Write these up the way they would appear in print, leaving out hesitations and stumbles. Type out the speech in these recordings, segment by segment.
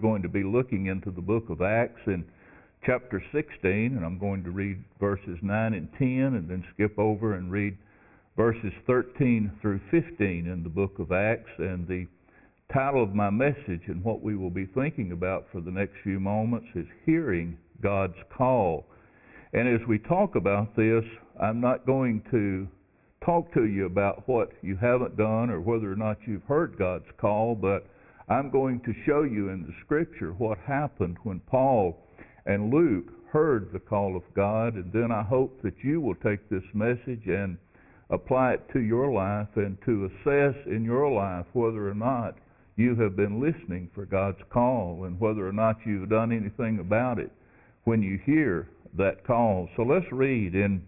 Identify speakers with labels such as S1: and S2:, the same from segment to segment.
S1: Going to be looking into the book of Acts in chapter 16, and I'm going to read verses 9 and 10 and then skip over and read verses 13 through 15 in the book of Acts. And the title of my message and what we will be thinking about for the next few moments is Hearing God's Call. And as we talk about this, I'm not going to talk to you about what you haven't done or whether or not you've heard God's call, but I'm going to show you in the Scripture what happened when Paul and Luke heard the call of God, and then I hope that you will take this message and apply it to your life and to assess in your life whether or not you have been listening for God's call and whether or not you've done anything about it when you hear that call. So let's read in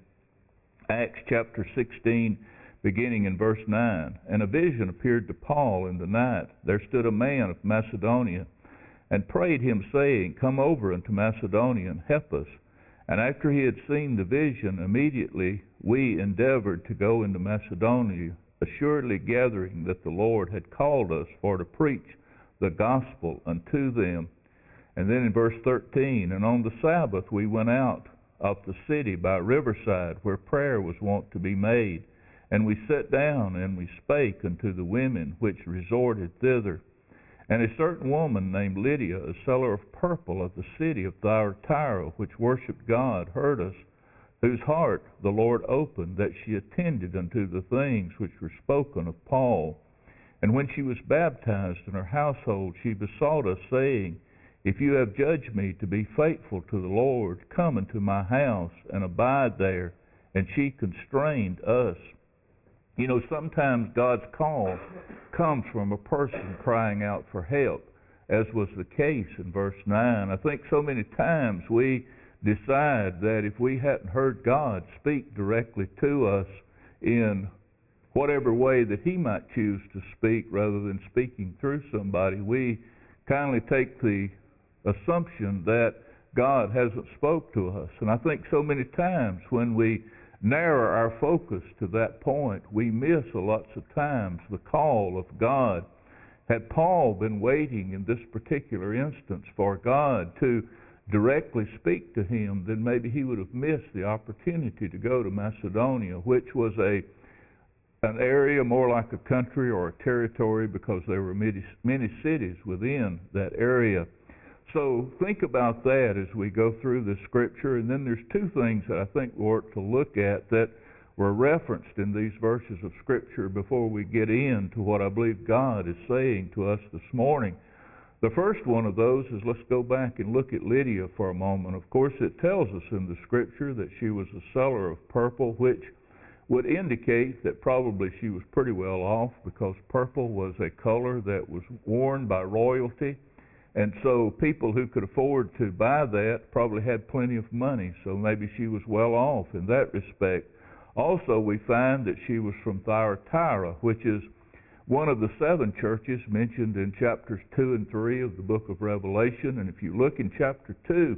S1: Acts chapter 16, beginning in verse 9. And a vision appeared to Paul in the night. There stood a man of Macedonia, and prayed him, saying, Come over unto Macedonia, and help us. And after he had seen the vision, immediately we endeavored to go into Macedonia, assuredly gathering that the Lord had called us for to preach the gospel unto them. And then in verse 13, And on the Sabbath we went out of the city by riverside, where prayer was wont to be made. And we sat down, and we spake unto the women which resorted thither. And a certain woman named Lydia, a seller of purple of the city of Thyatira, which worshipped God, heard us, whose heart the Lord opened, that she attended unto the things which were spoken of Paul. And when she was baptized in her household, she besought us, saying, If you have judged me to be faithful to the Lord, come into my house and abide there. And she constrained us. You know, sometimes God's call comes from a person crying out for help, as was the case in verse 9. I think so many times we decide that if we hadn't heard God speak directly to us in whatever way that He might choose to speak rather than speaking through somebody, we kindly take the assumption that God hasn't spoke to us. And I think so many times when we narrow our focus to that point, we miss lots of times the call of God. Had Paul been waiting in this particular instance for God to directly speak to him, then maybe he would have missed the opportunity to go to Macedonia, which was an area more like a country or a territory, because there were many cities within that area. So think about that as we go through the Scripture. And then there's two things that I think we ought to look at that were referenced in these verses of Scripture before we get into what I believe God is saying to us this morning. The first one of those is, let's go back and look at Lydia for a moment. Of course, it tells us in the Scripture that she was a seller of purple, which would indicate that probably she was pretty well off, because purple was a color that was worn by royalty. And so people who could afford to buy that probably had plenty of money, so maybe she was well off in that respect. Also, we find that she was from Thyatira, which is one of the 7 churches mentioned in chapters 2 and 3 of the book of Revelation. And if you look in chapter 2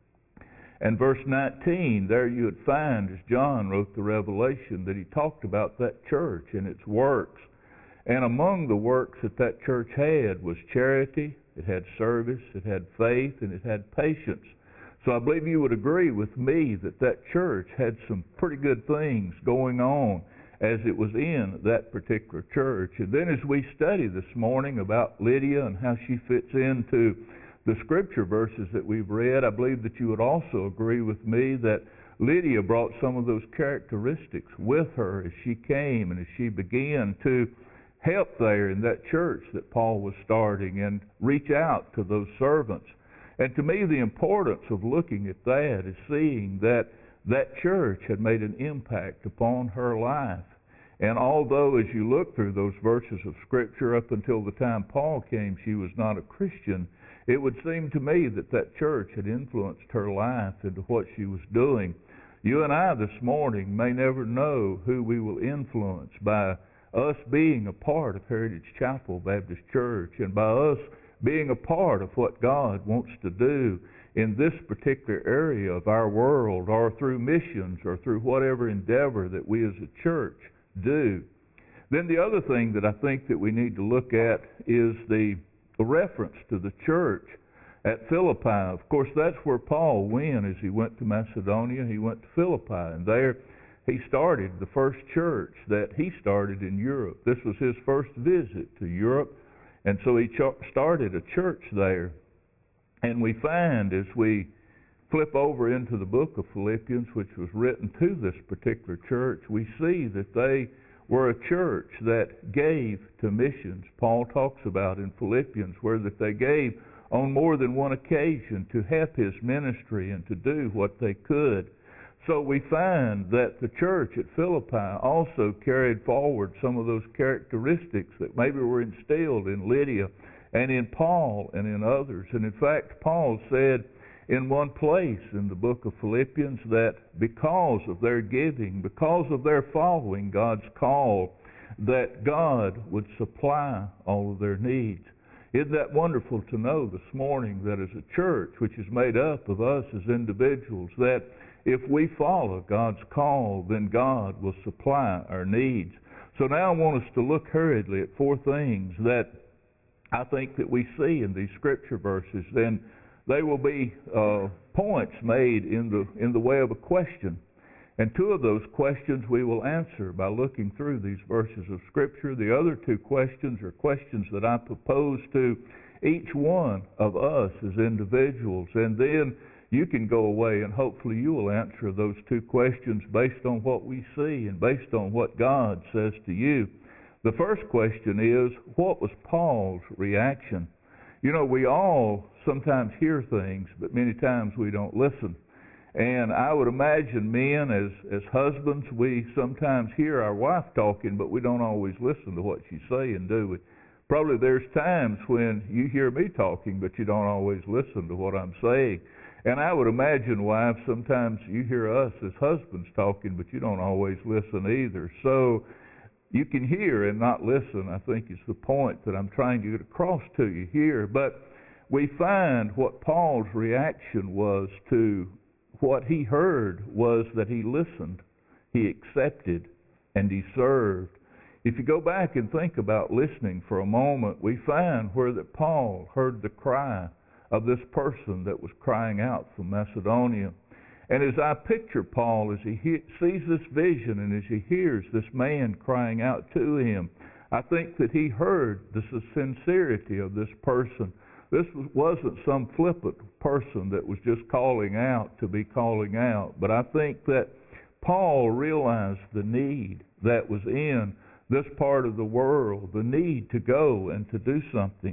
S1: and verse 19, there you would find, as John wrote the Revelation, that he talked about that church and its works. And among the works that that church had was charity, it had service, it had faith, and it had patience. So I believe you would agree with me that that church had some pretty good things going on as it was in that particular church. And then as we study this morning about Lydia and how she fits into the Scripture verses that we've read, I believe that you would also agree with me that Lydia brought some of those characteristics with her as she came and as she began to help there in that church that Paul was starting and reach out to those servants. And to me, the importance of looking at that is seeing that that church had made an impact upon her life. And although as you look through those verses of Scripture, up until the time Paul came, she was not a Christian, it would seem to me that that church had influenced her life into what she was doing. You and I this morning may never know who we will influence by us being a part of Heritage Chapel Baptist Church, and by us being a part of what God wants to do in this particular area of our world, or through missions, or through whatever endeavor that we as a church do. Then the other thing that I think that we need to look at is the reference to the church at Philippi. Of course, that's where Paul went as he went to Macedonia. He went to Philippi, and there he started the first church that he started in Europe. This was his first visit to Europe, and so he started a church there. And we find as we flip over into the book of Philippians, which was written to this particular church, we see that they were a church that gave to missions. Paul talks about in Philippians where that they gave on more than one occasion to help his ministry and to do what they could. So we find that the church at Philippi also carried forward some of those characteristics that maybe were instilled in Lydia and in Paul and in others. And in fact, Paul said in one place in the book of Philippians that because of their giving, because of their following God's call, that God would supply all of their needs. Isn't that wonderful to know this morning that as a church, which is made up of us as individuals, that if we follow God's call, then God will supply our needs. So now I want us to look hurriedly at four things that I think that we see in these scripture verses. Then they will be points made in the way of a question. And two of those questions we will answer by looking through these verses of Scripture. The other two questions are questions that I propose to each one of us as individuals. And then you can go away and hopefully you will answer those two questions based on what we see and based on what God says to you. The first question is, what was Paul's reaction? You know, we all sometimes hear things, but many times we don't listen. And I would imagine men, as husbands, we sometimes hear our wife talking, but we don't always listen to what she's saying, do we? Probably there's times when you hear me talking, but you don't always listen to what I'm saying. And I would imagine, wives, sometimes you hear us as husbands talking, but you don't always listen either. So you can hear and not listen, I think is the point that I'm trying to get across to you here. But we find what Paul's reaction was to what he heard was that he listened, he accepted, and he served. If you go back and think about listening for a moment, we find where that Paul heard the cry of this person that was crying out from Macedonia. And as I picture Paul, as he sees this vision and as he hears this man crying out to him, I think that he heard the sincerity of this person. This wasn't some flippant person that was just calling out to be calling out. But I think that Paul realized the need that was in this part of the world, the need to go and to do something.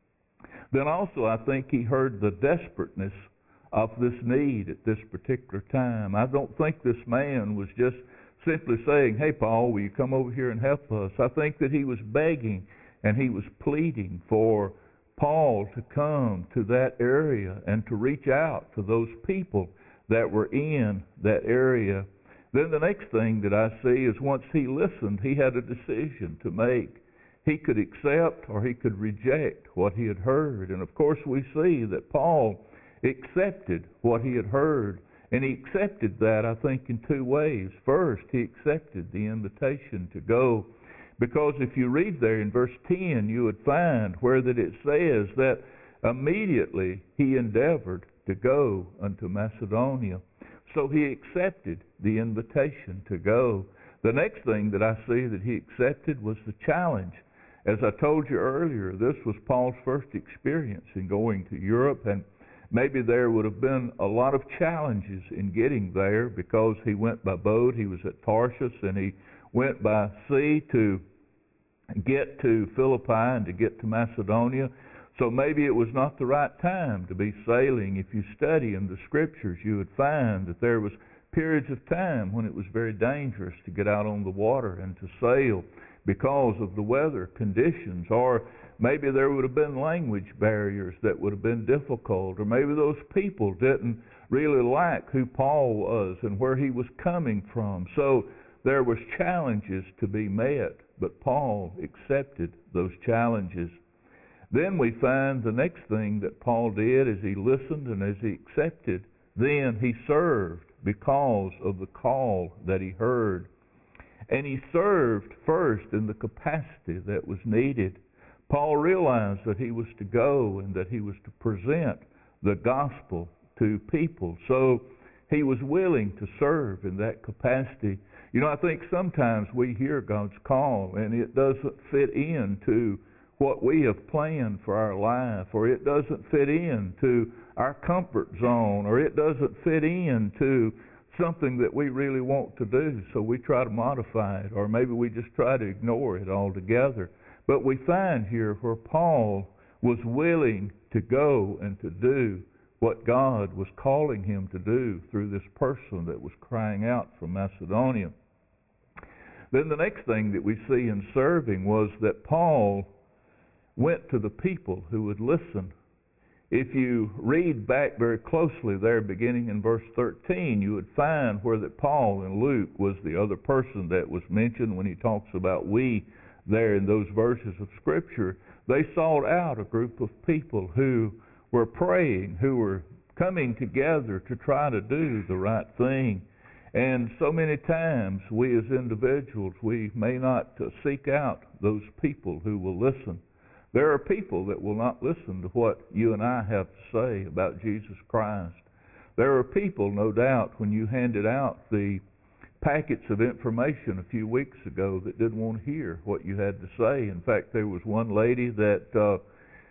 S1: Then also I think he heard the desperateness of this need at this particular time. I don't think this man was just simply saying, hey, Paul, will you come over here and help us? I think that he was begging and he was pleading for Paul to come to that area and to reach out to those people that were in that area. Then the next thing that I see is once he listened, he had a decision to make. He could accept or he could reject what he had heard. And of course we see that Paul accepted what he had heard. And he accepted that, I think, in two ways. First, he accepted the invitation to go. Because if you read there in verse 10, you would find where that it says that immediately he endeavored to go unto Macedonia. So he accepted the invitation to go. The next thing that I see that he accepted was the challenge. As I told you earlier, this was Paul's first experience in going to Europe, and maybe there would have been a lot of challenges in getting there because he went by boat. He was at Tarshish, and he went by sea to get to Philippi and to get to Macedonia. So maybe it was not the right time to be sailing. If you study in the Scriptures, you would find that there was periods of time when it was very dangerous to get out on the water and to sail because of the weather conditions, or maybe there would have been language barriers that would have been difficult, or maybe those people didn't really like who Paul was and where he was coming from. So there was challenges to be met, but Paul accepted those challenges. Then we find the next thing that Paul did is he listened, and as he accepted, then he served because of the call that he heard. And he served first in the capacity that was needed. Paul realized that he was to go and that he was to present the gospel to people. So he was willing to serve in that capacity. You know, I think sometimes we hear God's call and it doesn't fit into what we have planned for our life, or it doesn't fit into our comfort zone, or it doesn't fit into something that we really want to do, so we try to modify it, or maybe we just try to ignore it altogether. But we find here where Paul was willing to go and to do what God was calling him to do through this person that was crying out from Macedonia. Then the next thing that we see in serving was that Paul went to the people who would listen. If you read back very closely there, beginning in verse 13, you would find where that Paul in Luke was the other person that was mentioned when he talks about we there in those verses of Scripture. They sought out a group of people who were praying, who were coming together to try to do the right thing. And so many times we as individuals, we may not seek out those people who will listen. There are people that will not listen to what you and I have to say about Jesus Christ. There are people, no doubt, when you handed out the packets of information a few weeks ago that didn't want to hear what you had to say. In fact, there was one lady that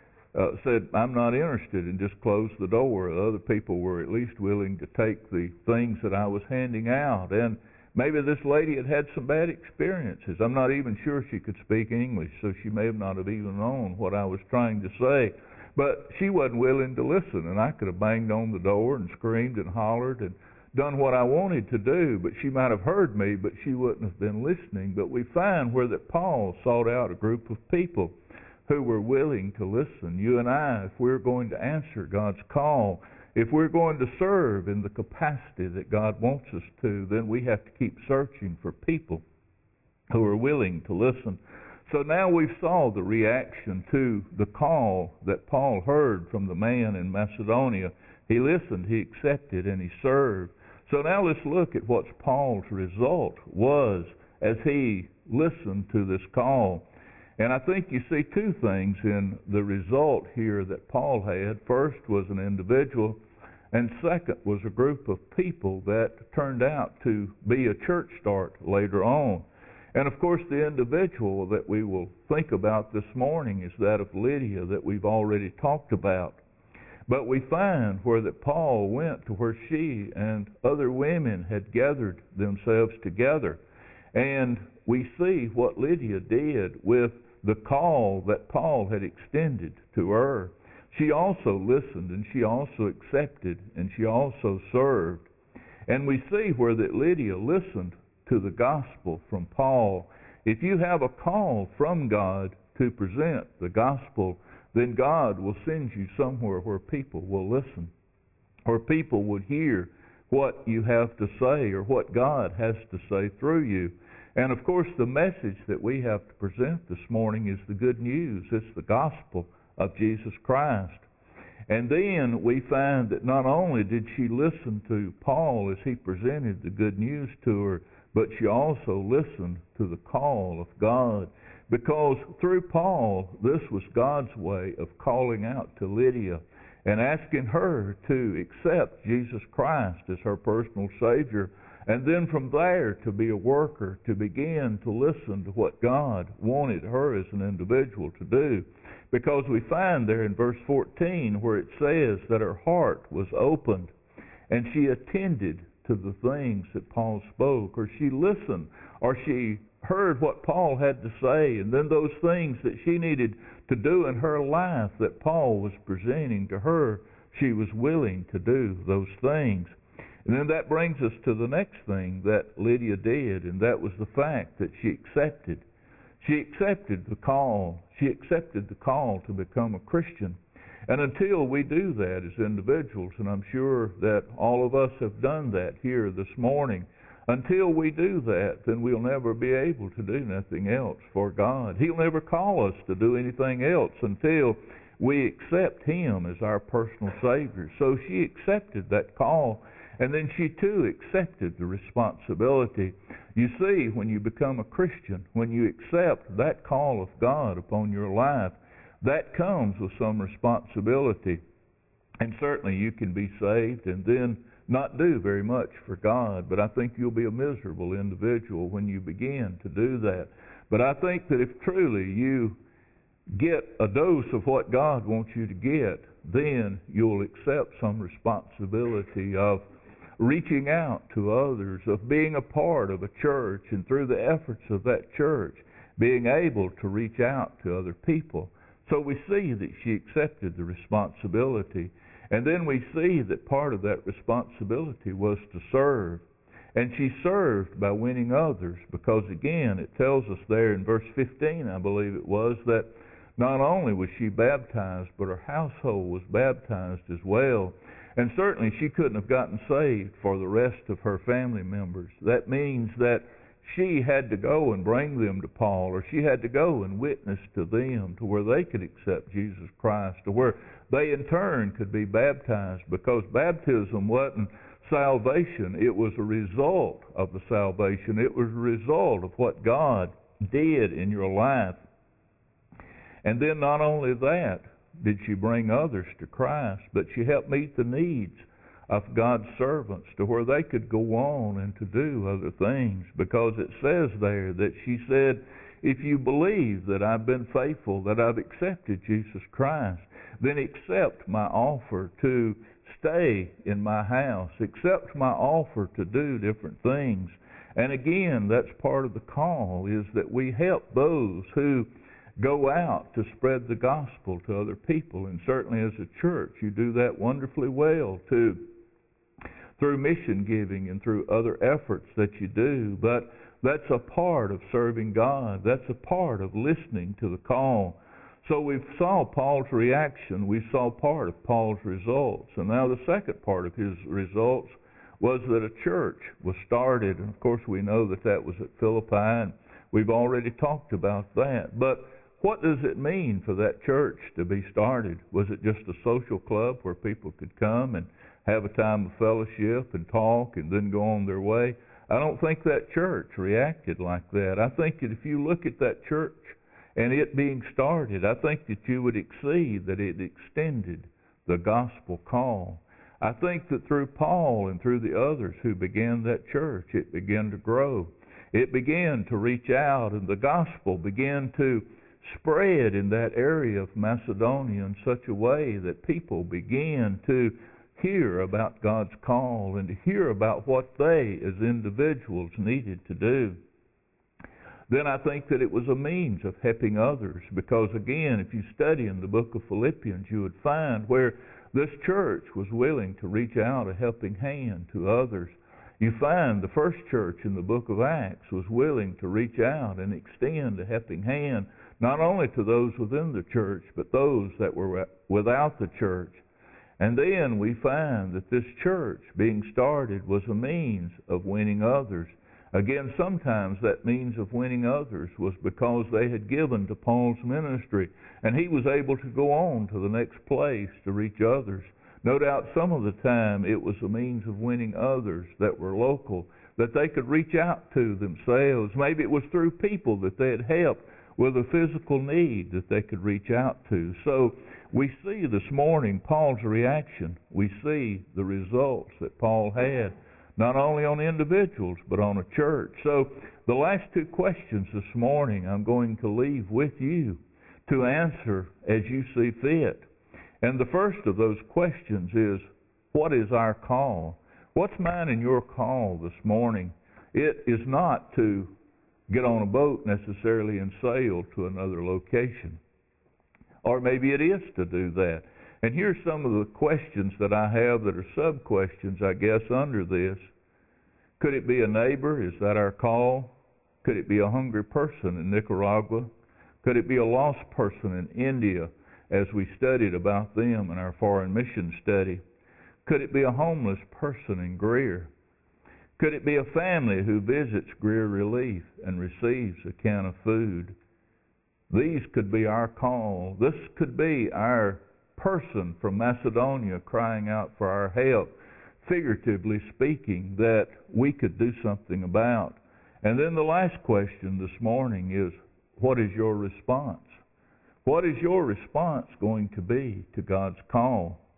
S1: said, I'm not interested, and just closed the door. Other people were at least willing to take the things that I was handing out. And maybe this lady had had some bad experiences. I'm not even sure she could speak English, so she may have not have even known what I was trying to say. But she wasn't willing to listen, and I could have banged on the door and screamed and hollered and done what I wanted to do, but she might have heard me, but she wouldn't have been listening. But we find where that Paul sought out a group of people who were willing to listen. You and I, if we're going to answer God's call, if we're going to serve in the capacity that God wants us to, then we have to keep searching for people who are willing to listen. So now we saw the reaction to the call that Paul heard from the man in Macedonia. He listened, he accepted, and he served. So now let's look at what Paul's result was as he listened to this call. And I think you see two things in the result here that Paul had. First was an individual, and second was a group of people that turned out to be a church start later on. And of course the individual that we will think about this morning is that of Lydia that we've already talked about. But we find where that Paul went to where she and other women had gathered themselves together. And we see what Lydia did with the call that Paul had extended to her. She also listened, and she also accepted, and she also served. And we see where that Lydia listened to the gospel from Paul. If you have a call from God to present the gospel, then God will send you somewhere where people will listen, where people would hear what you have to say or what God has to say through you. And of course the message that we have to present this morning is the good news. It's the gospel of Jesus Christ. And then we find that not only did she listen to Paul as he presented the good news to her, but she also listened to the call of God. Because through Paul, this was God's way of calling out to Lydia and asking her to accept Jesus Christ as her personal Savior. And then from there to be a worker, to begin to listen to what God wanted her as an individual to do. Because we find there in verse 14 where it says that her heart was opened and she attended to the things that Paul spoke, or she listened, or she heard what Paul had to say, and then those things that she needed to do in her life that Paul was presenting to her, she was willing to do those things. And then that brings us to the next thing that Lydia did, and that was the fact that she accepted. She accepted the call. She accepted the call to become a Christian. And until we do that as individuals, and I'm sure that all of us have done that here this morning, until we do that, then we'll never be able to do nothing else for God. He'll never call us to do anything else until we accept Him as our personal Savior. So she accepted that call, and then she too accepted the responsibility. You see, when you become a Christian, when you accept that call of God upon your life, that comes with some responsibility. And certainly you can be saved and then not do very much for God, but I think you'll be a miserable individual when you begin to do that. But I think that if truly you get a dose of what God wants you to get, then you'll accept some responsibility of reaching out to others, of being a part of a church, and through the efforts of that church, being able to reach out to other people. So we see that she accepted the responsibility. And then we see that part of that responsibility was to serve. And she served by winning others, because again, it tells us there in verse 15, I believe it was, that not only was she baptized, but her household was baptized as well. And certainly she couldn't have gotten saved for the rest of her family members. That means that she had to go and bring them to Paul, or she had to go and witness to them to where they could accept Jesus Christ, to where they in turn could be baptized, because baptism wasn't salvation. It was a result of the salvation. It was a result of what God did in your life. And then not only that did she bring others to Christ, but she helped meet the needs of God's servants to where they could go on and to do other things, because it says there that she said, if you believe that I've been faithful, that I've accepted Jesus Christ, then accept my offer to stay in my house, accept my offer to do different things. And again, that's part of the call, is that we help those who go out to spread the gospel to other people. And certainly as a church, you do that wonderfully well too, through mission giving and through other efforts that you do. But that's a part of serving God. That's a part of listening to the call. So we saw Paul's reaction. We saw part of Paul's results. And now the second part of his results was that a church was started. And of course we know that that was at Philippi, and we've already talked about that. But what does it mean for that church to be started? Was it just a social club where people could come and have a time of fellowship and talk and then go on their way? I don't think that church reacted like that. I think that if you look at that church and it being started, I think that you would see that it extended the gospel call. I think that through Paul and through the others who began that church, it began to grow. It began to reach out, and the gospel began to spread in that area of Macedonia in such a way that people began to hear about God's call and to hear about what they as individuals needed to do. Then I think that it was a means of helping others, because again, if you study in the book of Philippians, you would find where this church was willing to reach out a helping hand to others. You find the first church in the book of Acts was willing to reach out and extend a helping hand, not only to those within the church, but those that were without the church. And then we find that this church being started was a means of winning others. Again, sometimes that means of winning others was because they had given to Paul's ministry, and he was able to go on to the next place to reach others. No doubt some of the time it was a means of winning others that were local, that they could reach out to themselves. Maybe it was through people that they had helped with a physical need that they could reach out to. So we see this morning Paul's reaction. We see the results that Paul had, not only on individuals, but on a church. So the last two questions this morning I'm going to leave with you to answer as you see fit. And the first of those questions is, what is our call? What's mine and your call this morning? It is not to get on a boat necessarily and sail to another location. Or maybe it is to do that. And here's some of the questions that I have that are sub-questions, I guess, under this. Could it be a neighbor? Is that our call? Could it be a hungry person in Nicaragua? Could it be a lost person in India, as we studied about them in our foreign mission study? Could it be a homeless person in Greer? Could it be a family who visits Greer Relief and receives a can of food? These could be our call. This could be our person from Macedonia crying out for our help, figuratively speaking, that we could do something about. And then the last question this morning is, what is your response? What is your response going to be to God's call?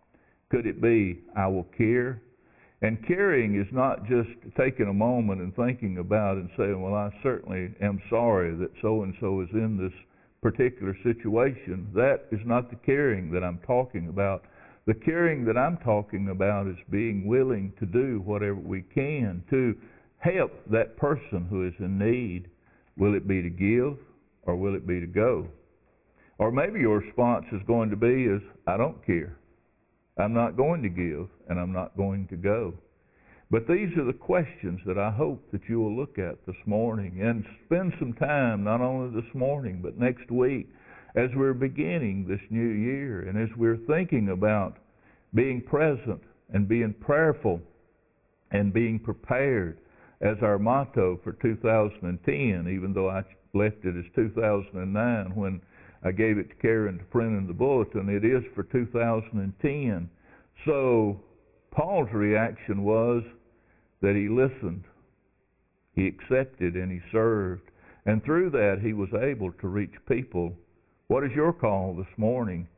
S1: Could it be, I will care? And caring is not just taking a moment and thinking about and saying, well, I certainly am sorry that so-and-so is in this particular situation. That is not the caring that I'm talking about. The caring that I'm talking about is being willing to do whatever we can to help that person who is in need. Will it be to give, or will it be to go? Or maybe your response is going to be is, I don't care. I'm not going to give, and I'm not going to go. But these are the questions that I hope that you will look at this morning and spend some time, not only this morning, but next week, as we're beginning this new year and as we're thinking about being present and being prayerful and being prepared as our motto for 2010, even though I left it as 2009 when I gave it to Karen to print in the bulletin. It is for 2010. So Paul's reaction was that he listened, he accepted, and he served. And through that he was able to reach people. What is your call this morning?